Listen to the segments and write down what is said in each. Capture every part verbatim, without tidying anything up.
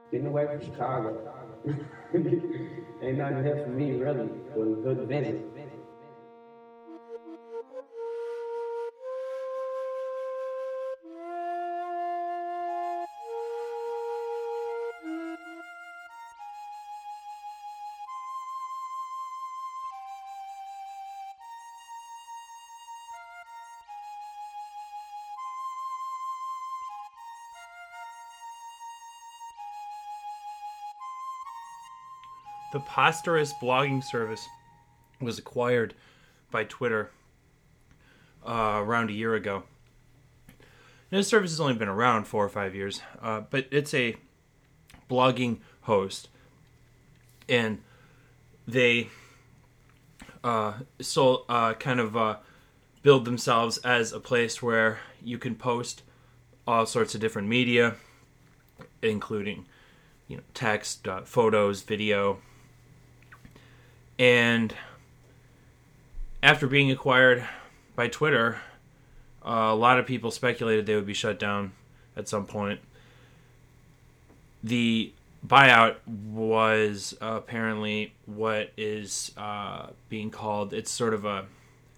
Getting away from Chicago. Ain't nothing here for me, really, but a good visit. The Posterous blogging service was acquired by Twitter uh, around a year ago. And this service has only been around four or five years, uh, but it's a blogging host, and they uh, so uh, kind of uh, build themselves as a place where you can post all sorts of different media, including you know text, uh, photos, video. And after being acquired by Twitter, uh, a lot of people speculated they would be shut down at some point. The buyout was uh, apparently what is uh, being called, it's sort of a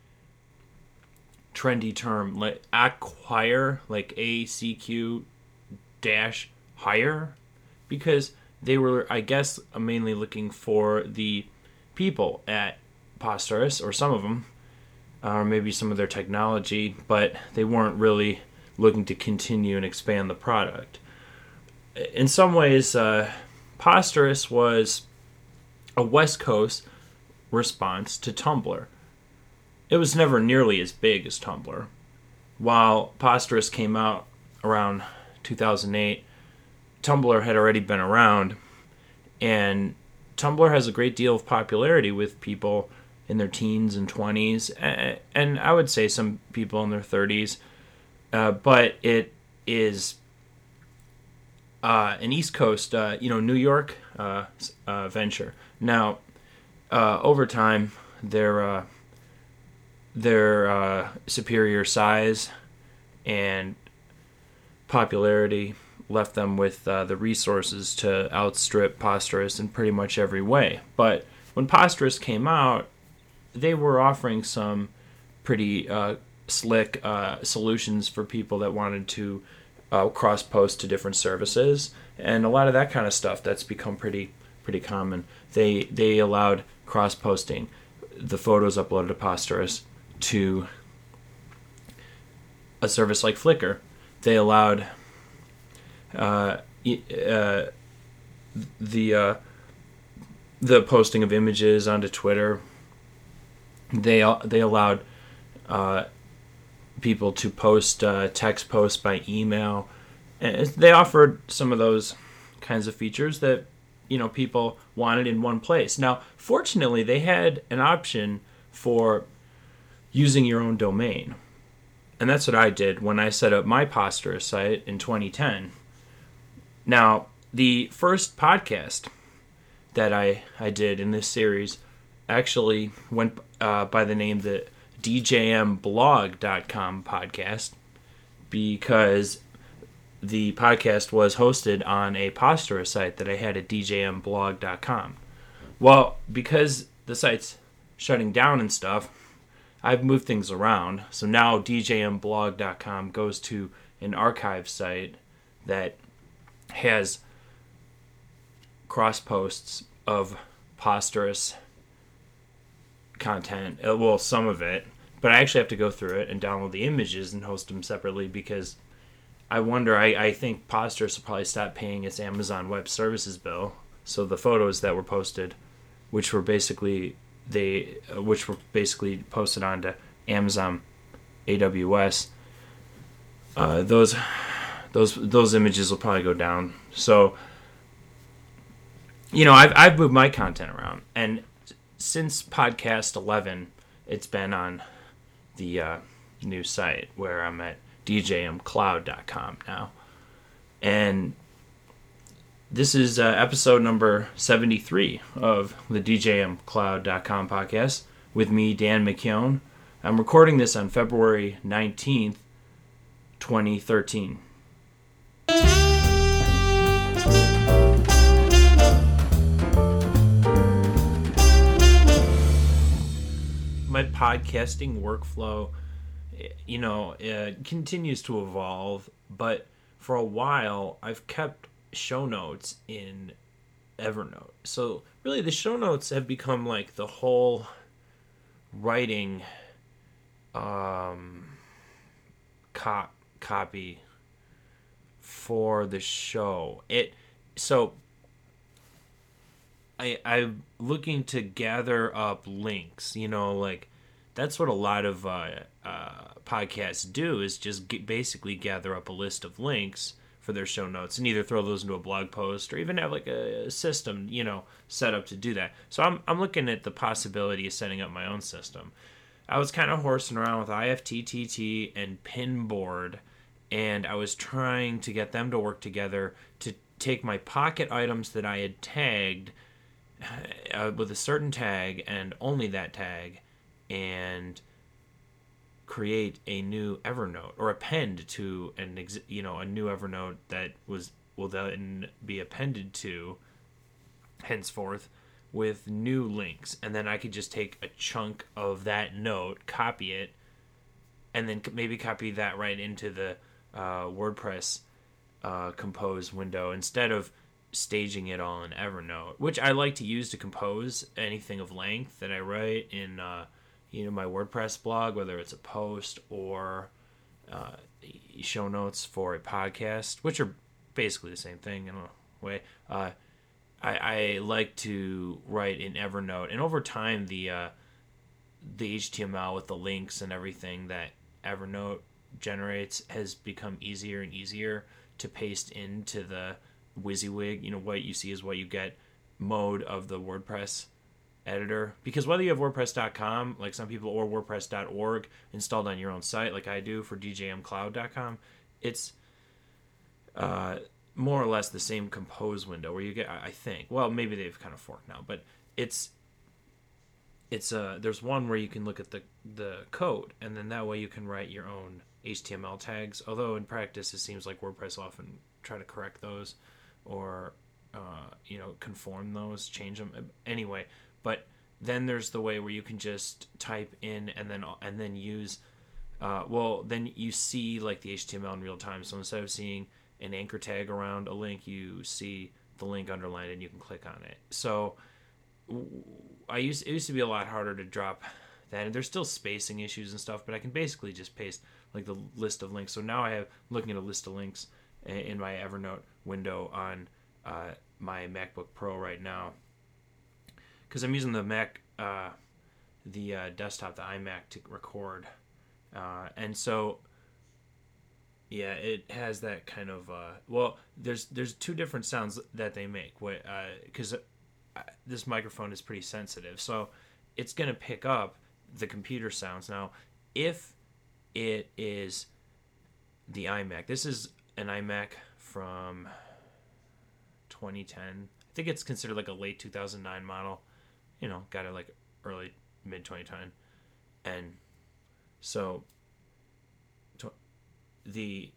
trendy term, like acquire, like A C Q dash hire, because they were, I guess, mainly looking for the people at Posterous, or some of them, or maybe some of their technology, but they weren't really looking to continue and expand the product. In some ways, uh, Posterous was a West Coast response to Tumblr. It was never nearly as big as Tumblr. While Posterous came out around two thousand eight, Tumblr had already been around, and Tumblr has a great deal of popularity with people in their teens and twenties, and I would say some people in their thirties, uh, but it is uh, an East Coast, uh, you know, New York uh, uh, venture. Now, uh, over time, their uh, their uh, superior size and popularity left them with uh, the resources to outstrip Posterous in pretty much every way. But when Posterous came out, they were offering some pretty uh, slick uh, solutions for people that wanted to uh, cross-post to different services, and a lot of that kind of stuff that's become pretty pretty common. They they allowed cross-posting the photos uploaded to Posterous to a service like Flickr. They allowed Uh, uh, the uh, the posting of images onto Twitter. They they allowed uh, people to post uh, text posts by email, and they offered some of those kinds of features that you know people wanted in one place. Now, fortunately, they had an option for using your own domain, and that's what I did when I set up my Posterous site in twenty ten. Now, the first podcast that I, I did in this series actually went uh, by the name the D J M blog dot com podcast, because the podcast was hosted on a Posterous site that I had at D J M blog dot com. Well, because the site's shutting down and stuff, I've moved things around. So now D J M blog dot com goes to an archive site that has cross posts of Posterous content. Well, some of it, but I actually have to go through it and download the images and host them separately, because I wonder, I, I think Posterous will probably stop paying its Amazon Web Services bill. So the photos that were posted, which were basically they, which were basically posted onto Amazon A W S, uh, those. Those those images will probably go down. So, you know, I've I've moved my content around, and since podcast eleven, it's been on the uh, new site where I'm at D J M cloud dot com now, and this is uh, episode number seventy-three of the D J M cloud dot com podcast with me, Dan McKeown. I'm recording this on February nineteenth, twenty thirteen. podcasting workflow, you know, uh, continues to evolve, but for a while I've kept show notes in Evernote. So really the show notes have become like the whole writing um cop copy for the show. It so I I'm looking to gather up links, you know, like that's what a lot of uh, uh, podcasts do, is just get, basically gather up a list of links for their show notes and either throw those into a blog post or even have like a system, you know, set up to do that. So I'm I'm looking at the possibility of setting up my own system. I was kind of horsing around with I F T T T and Pinboard, and I was trying to get them to work together to take my Pocket items that I had tagged uh, with a certain tag and only that tag, and create a new Evernote or append to an ex- you know a new Evernote that was will then be appended to henceforth with new links, and then I could just take a chunk of that note, copy it, and then maybe copy that right into the uh, WordPress uh, Compose window instead of staging it all in Evernote, which I like to use to compose anything of length that I write in uh, you know my WordPress blog, whether it's a post or uh, show notes for a podcast, which are basically the same thing in a way. Uh, I, I like to write in Evernote, and over time the uh, the H T M L with the links and everything that Evernote generates has become easier and easier to paste into the WYSIWYG, you know, what you see is what you get mode of the WordPress editor. Because whether you have WordPress dot com, like some people, or WordPress dot org installed on your own site, like I do for D J M cloud dot com, it's uh, more or less the same compose window where you get, I think, well, maybe they've kind of forked now, but it's it's uh there's one where you can look at the the code, and then that way you can write your own H T M L tags, although in practice it seems like WordPress will often try to correct those or uh, you know conform those, change them anyway. But then there's the way where you can just type in and then and then use uh, well then you see like the H T M L in real time. So instead of seeing an anchor tag around a link, you see the link underlined and you can click on it. So I used it used to be a lot harder to drop that, and there's still spacing issues and stuff, but I can basically just paste like the list of links. So now I have I'm looking at a list of links in my Evernote window on uh, my MacBook Pro right now, because I'm using the Mac uh, the uh, desktop, the iMac, to record, uh, and so yeah, it has that kind of uh, well. There's there's two different sounds that they make. What because uh, this microphone is pretty sensitive, so it's gonna pick up the computer sounds. Now, if it is the iMac, this is an iMac from twenty ten. I think it's considered like a late two thousand nine model. You know, got it like early mid twenty ten, and so the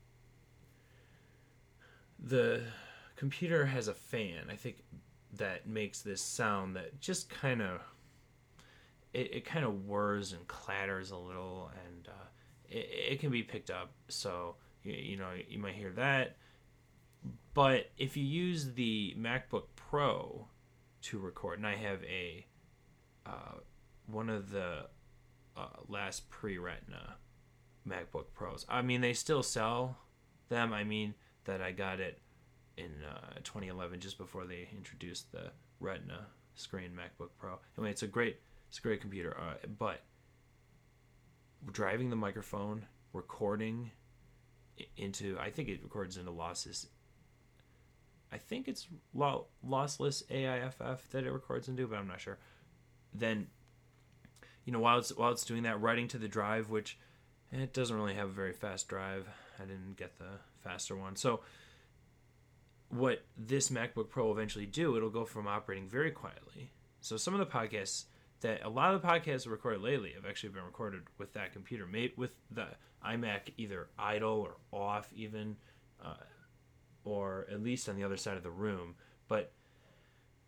the computer has a fan, I think, that makes this sound that just kind of it, it kind of whirs and clatters a little, and uh, it, it can be picked up. So you, you know you might hear that, but if you use the MacBook Pro to record, and I have a uh, one of the uh, last pre-Retina MacBook Pros. I mean, they still sell them. I mean, that I got it in uh, twenty eleven, just before they introduced the Retina screen MacBook Pro. Anyway, it's a great, it's a great computer. Uh, but driving the microphone, recording into, I think it records into losses. I think it's lo- lossless A I F F that it records into, but I'm not sure. Then, you know, while it's while it's doing that, writing to the drive, which it doesn't really have a very fast drive. I didn't get the faster one. So what this MacBook Pro will eventually do, it'll go from operating very quietly. So some of the podcasts that, a lot of the podcasts recorded lately have actually been recorded with that computer, made with the iMac either idle or off even, uh, or or at least on the other side of the room. But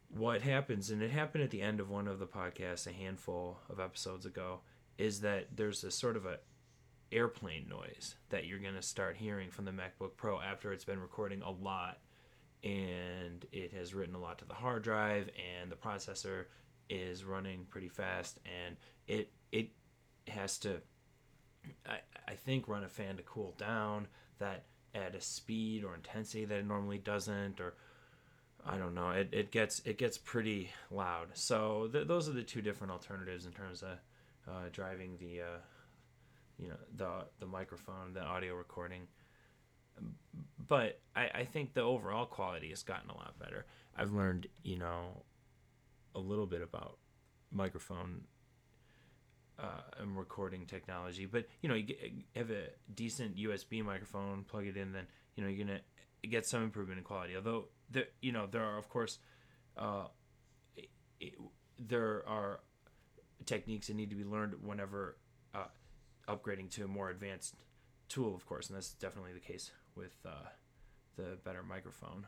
what happens, and it happened at the end of one of the podcasts a handful of episodes ago, is that there's a sort of a airplane noise that you're going to start hearing from the MacBook Pro after it's been recording a lot and it has written a lot to the hard drive and the processor is running pretty fast, and it it has to I, I think run a fan to cool down that at a speed or intensity that it normally doesn't, or I don't know, it, it gets it gets pretty loud. So th- those are the two different alternatives in terms of uh, driving the uh, you know the the microphone, the audio recording. But I, I think the overall quality has gotten a lot better. I've learned, you know, a little bit about microphone uh, and recording technology. But, you know, you get, have a decent U S B microphone, plug it in, then, you know, you're going to get some improvement in quality. Although, there, you know, there are, of course, uh, it, it, there are techniques that need to be learned whenever uh, upgrading to a more advanced tool, of course, and that's definitely the case with uh, the better microphone.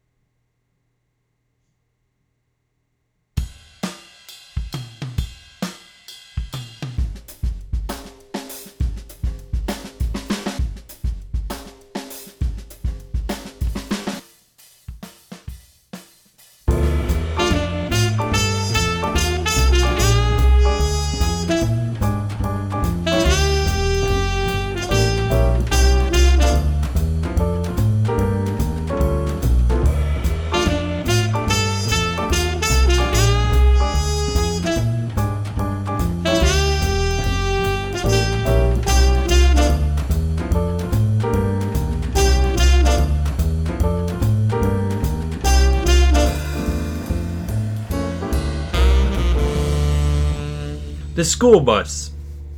The school bus.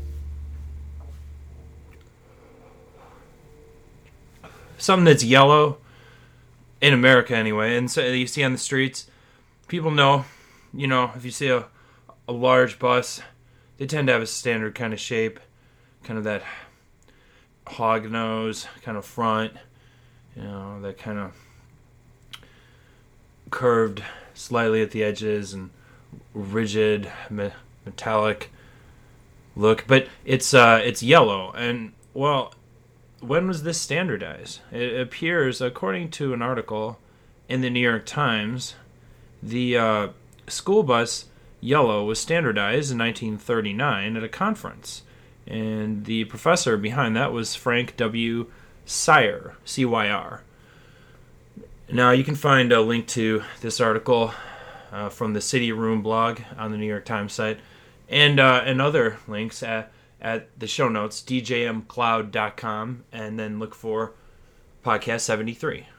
Something that's yellow, in America anyway, and so you see on the streets, people know, you know, if you see a, a large bus, they tend to have a standard kind of shape, kind of that hog nose kind of front, you know, that kind of curved slightly at the edges and rigid, me- metallic look, but it's uh, it's yellow. And well, when was this standardized? It appears, according to an article in the New York Times, the uh, school bus yellow was standardized in nineteen thirty-nine at a conference, and the professor behind that was Frank W. Cyr, C Y R. Now you can find a link to this article uh, from the City Room blog on the New York Times site, and uh, and other links at, at the show notes, d j m cloud dot com, and then look for podcast seventy-three.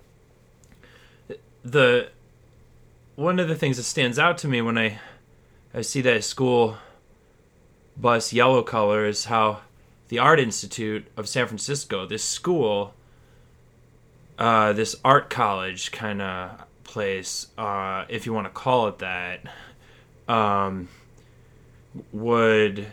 The one of the things that stands out to me when I I see that school bus yellow color is how the Art Institute of San Francisco, this school, uh, this art college kind of place, uh, if you want to call it that, um, would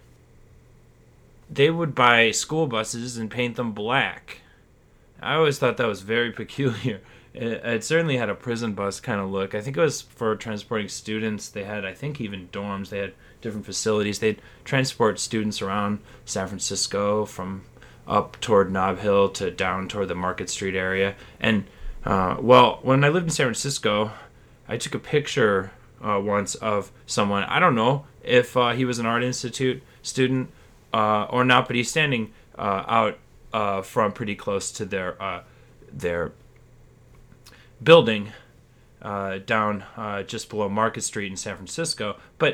they would buy school buses and paint them black. I always thought that was very peculiar. It, it certainly had a prison bus kind of look. I think it was for transporting students. They had, I think, even dorms. They had different facilities. They'd transport students around San Francisco from up toward Nob Hill to down toward the Market Street area. And, uh, well, when I lived in San Francisco, I took a picture uh, once of someone. I don't know if uh, he was an Art Institute student uh, or not, but he's standing uh, out uh, from pretty close to their uh, their building uh, down uh, just below Market Street in San Francisco. But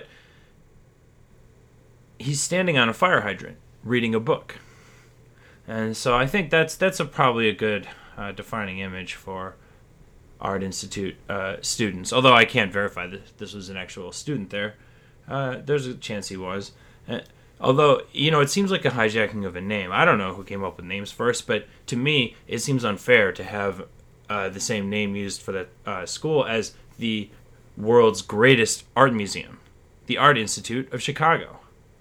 he's standing on a fire hydrant reading a book. And so I think that's that's a, probably a good uh, defining image for Art Institute uh, students. Although I can't verify that this was an actual student there. Uh, there's a chance he was. Uh, although, you know, it seems like a hijacking of a name. I don't know who came up with names first, but to me, it seems unfair to have uh, the same name used for the uh, school as the world's greatest art museum, the Art Institute of Chicago.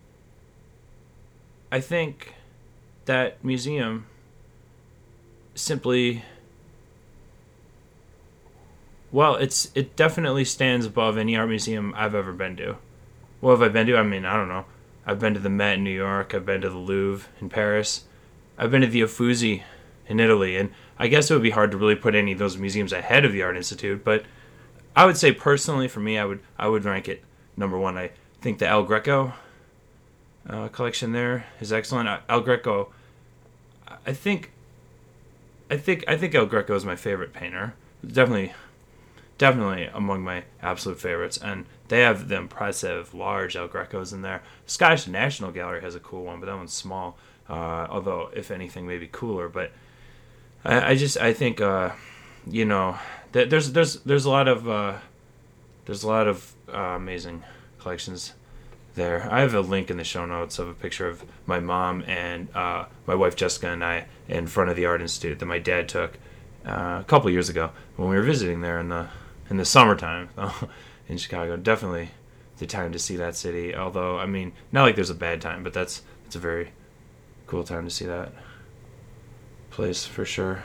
I think that museum simply Well, it's it definitely stands above any art museum I've ever been to. What have I been to? I mean, I don't know. I've been to the Met in New York. I've been to the Louvre in Paris. I've been to the Uffizi in Italy. And I guess it would be hard to really put any of those museums ahead of the Art Institute. But I would say personally, for me, I would I would rank it number one. I think the El Greco uh, collection there is excellent. El Greco, I think, I think I think El Greco is my favorite painter. Definitely. Definitely among my absolute favorites, and they have the impressive large El Grecos in there. Scottish National Gallery has a cool one, but that one's small. Uh, although, if anything, maybe cooler. But I, I just I think uh, you know th- there's there's there's a lot of uh, there's a lot of uh, amazing collections there. I have a link in the show notes of a picture of my mom and uh, my wife Jessica and I in front of the Art Institute that my dad took uh, a couple years ago when we were visiting there in the in the summertime in Chicago. Definitely the time to see that city. Although, I mean, not like there's a bad time, but that's it's a very cool time to see that place for sure.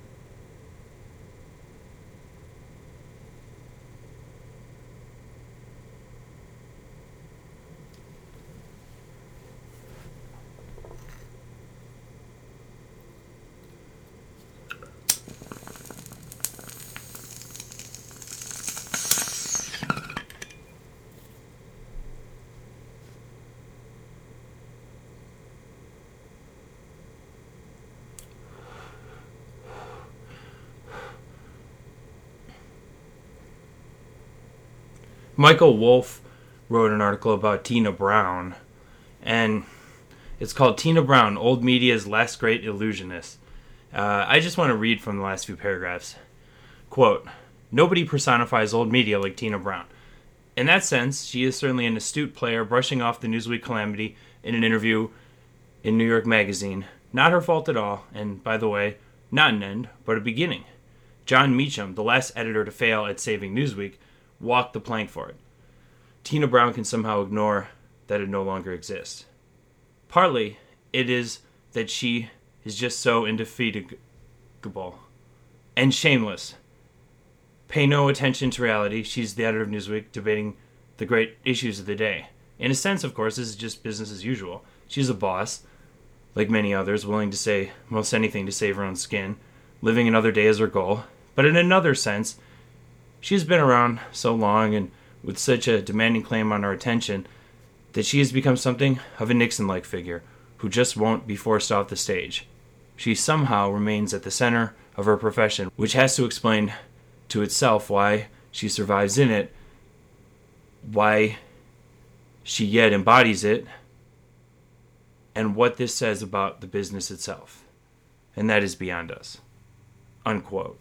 Michael Wolff wrote an article about Tina Brown, and it's called Tina Brown, Old Media's Last Great Illusionist. Uh, I just want to read from the last few paragraphs. Quote, "Nobody personifies old media like Tina Brown. In that sense, she is certainly an astute player brushing off the Newsweek calamity in an interview in New York Magazine. Not her fault at all, and, by the way, not an end, but a beginning. John Meacham, the last editor to fail at saving Newsweek, walked the plank for it. Tina Brown can somehow ignore that it no longer exists. Partly, it is that she is just so indefatigable and shameless. Pay no attention to reality. She's the editor of Newsweek, debating the great issues of the day. In a sense, of course, this is just business as usual. She's a boss, like many others, willing to say most anything to save her own skin, living another day as her goal. But in another sense, she's been around so long and with such a demanding claim on our attention that she has become something of a Nixon-like figure who just won't be forced off the stage. She somehow remains at the center of her profession, which has to explain to itself why she survives in it, why she yet embodies it, and what this says about the business itself. And that is beyond us." Unquote.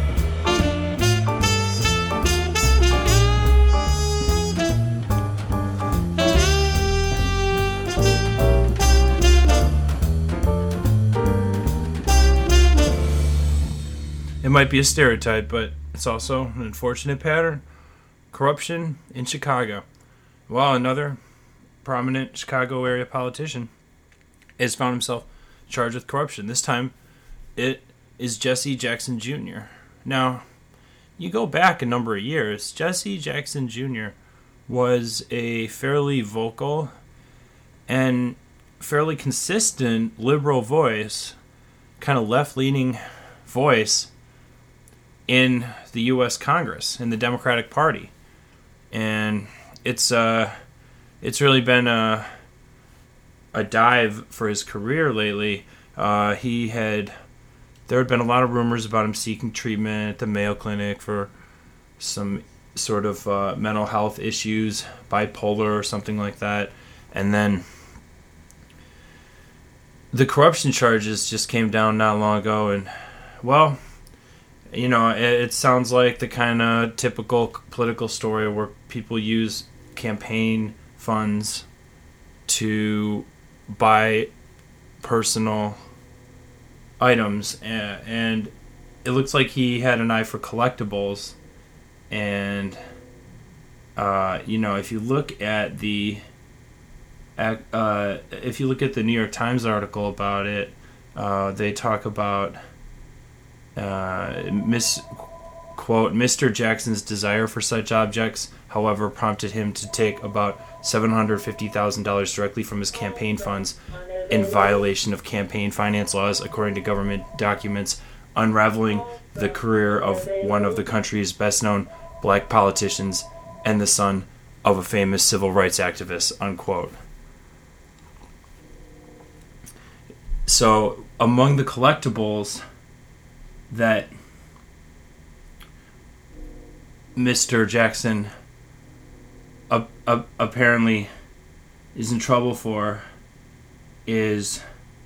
It might be a stereotype, but it's also an unfortunate pattern. Corruption in Chicago. Well, another prominent Chicago area politician has found himself charged with corruption. This time, it is Jesse Jackson Junior Now, you go back a number of years, Jesse Jackson Junior was a fairly vocal and fairly consistent liberal voice, kind of left-leaning voice in the U S Congress, in the Democratic Party. And it's uh, it's really been a, a dive for his career lately. Uh, he had, there had been a lot of rumors about him seeking treatment at the Mayo Clinic for some sort of uh, mental health issues, bipolar or something like that. And then the corruption charges just came down not long ago, and, well, you know, it, it sounds like the kind of typical political story where people use campaign funds to buy personal items, and, and it looks like he had an eye for collectibles. And uh, you know, if you look at the uh, if you look at the New York Times article about it, uh, they talk about Uh, mis quote, Mister Jackson's desire for such objects, however, prompted him to take about seven hundred fifty thousand dollars directly from his campaign funds in violation of campaign finance laws, according to government documents, unraveling the career of one of the country's best-known black politicians and the son of a famous civil rights activist, unquote. So, among the collectibles that Mister Jackson uh, uh, apparently is in trouble for is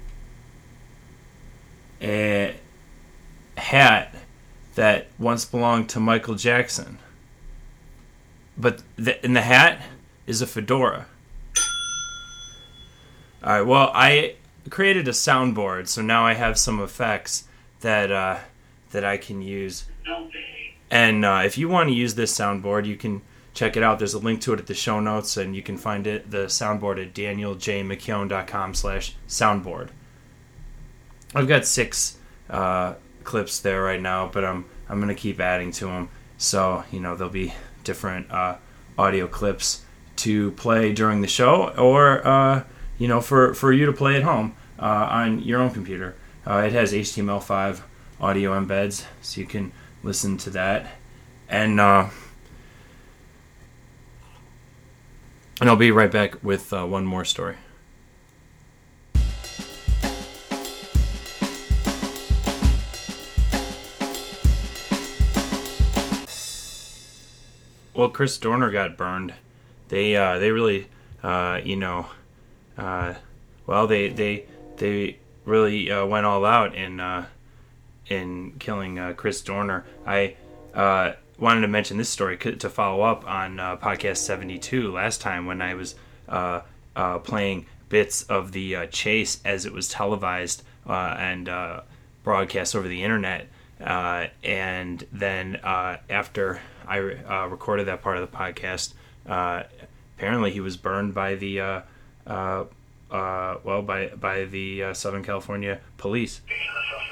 a hat that once belonged to Michael Jackson. But the, in the hat is a fedora. Alright, well, I created a soundboard, so now I have some effects that uh, that I can use. And uh, if you want to use this soundboard, you can check it out. There's a link to it at the show notes, and you can find it the soundboard at danieljmckeown.com slash soundboard. I've got six uh, clips there right now, but I'm I'm gonna keep adding to them. So you know there'll be different uh, audio clips to play during the show, or uh, you know for, for you to play at home uh, on your own computer. Uh, it has H T M L five audio embeds, so you can listen to that. And uh, and I'll be right back with uh, one more story. Well, Chris Dorner got burned. They uh, they really uh, you know uh, well they they they really uh, went all out in uh, in killing uh, Chris Dorner. I uh, wanted to mention this story to follow up on uh, podcast seventy-two last time when I was uh, uh, playing bits of the uh, chase as it was televised uh, and uh, broadcast over the internet. Uh, and then uh, after I uh, recorded that part of the podcast, uh, apparently he was burned by the uh, uh, uh, well by by the uh, Southern California police.